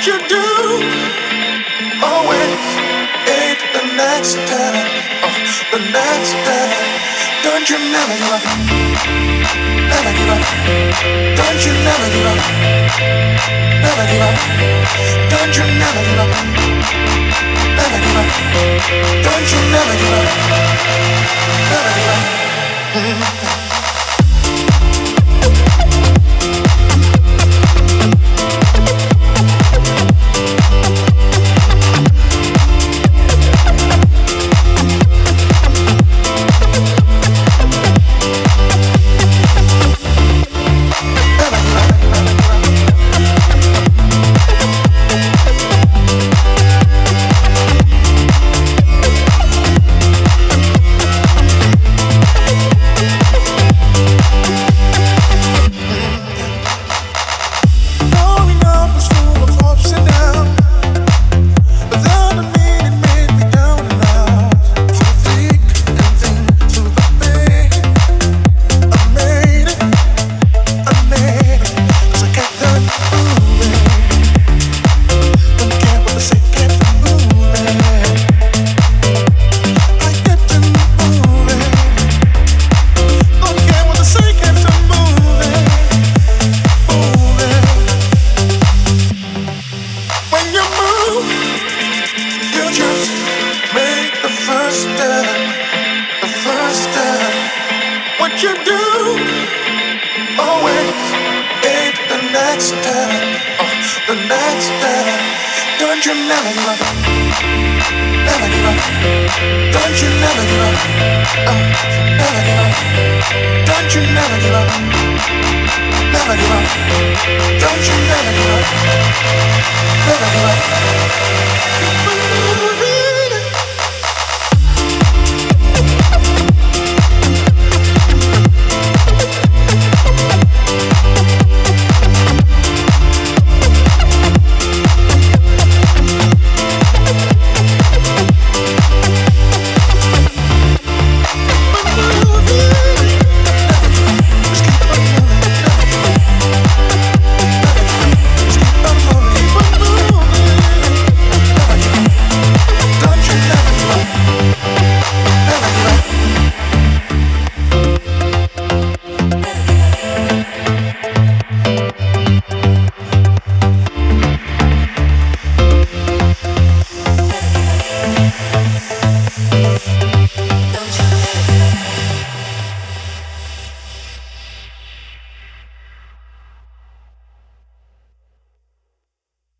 you do, always ain't the next step, the next step. Don't you never give up, never give up. Don't you never give up, never give up. Don't you never give up, never give up. Don't you never give up, never give up. What you do, always ain't the next step, the next step. Don't you never give up, never give up. Don't you never give up, never give up. Don't you never give up, never give up. Don't you never give up, never give up.